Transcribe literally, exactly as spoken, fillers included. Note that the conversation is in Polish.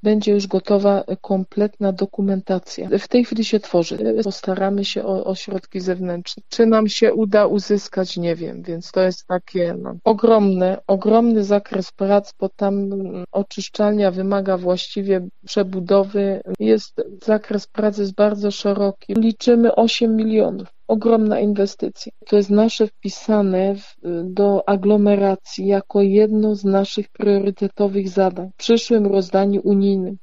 będzie już gotowa kompletna dokumentacja. W tej chwili się tworzy. Postaramy się o, o środki zewnętrzne. Czy nam się uda uzyskać, nie wiem, więc to jest takie no, ogromne, ogromny zakres prac, bo tam oczyszczalnia wymaga właściwie przebudowy. Jest, zakres pracy jest bardzo szeroki. Liczymy osiem milionów. Ogromna inwestycja. To jest nasze wpisane w, do aglomeracji jako jedno z naszych priorytetowych zadań w przyszłym rozdaniu unijnym.